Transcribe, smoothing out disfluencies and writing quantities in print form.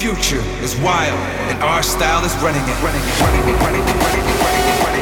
future is wild, and our style is running it, running it, running it, running it, running it, running it, running it.